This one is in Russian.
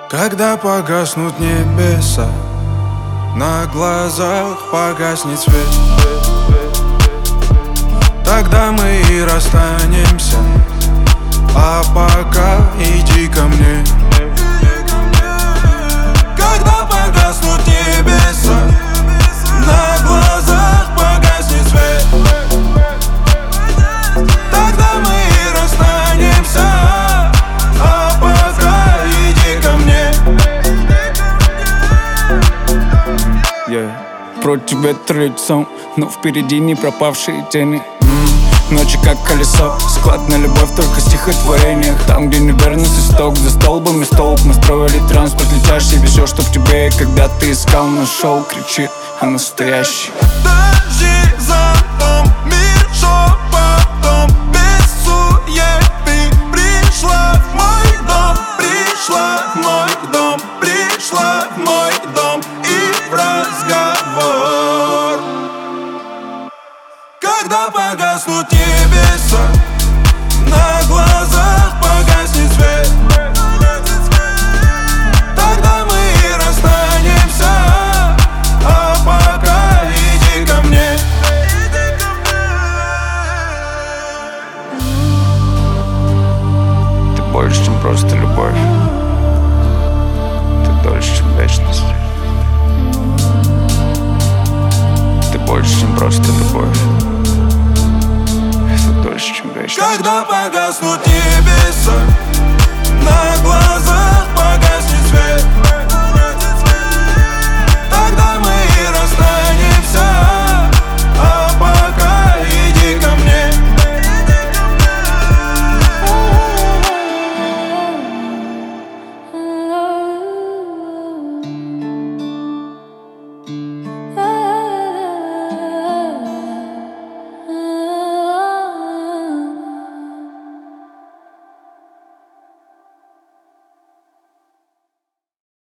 Когда погаснут небеса, на глазах погаснет свет, тогда мы и расстанемся. А пока иди ко мне. Когда погаснут небеса, на глазах погаснет свет, тогда мы и расстанемся. А пока иди ко мне. Против ветра лицом, но впереди не пропавшие тени. Ночи как колесо, склад на любовь, только в стихотворениях. Там, где неверность исток, за столбами столб. Мы строили транспорт летящий, вез все, что в тебе. И когда ты искал, нашел, кричит о настоящий. Дожди за дом, мир шепотом, без суеты. Пришла в мой дом, пришла в мой дом, пришла в мой дом и в разговор. Когда погаснут небеса, на глазах погаснет свет, тогда мы и расстанемся. А пока иди ко мне. Ты больше, чем просто любовь. Ты дольше, чем вечность. Ты больше, чем просто любовь. Ты дольше, чем вечность. Когда погаснут небеса,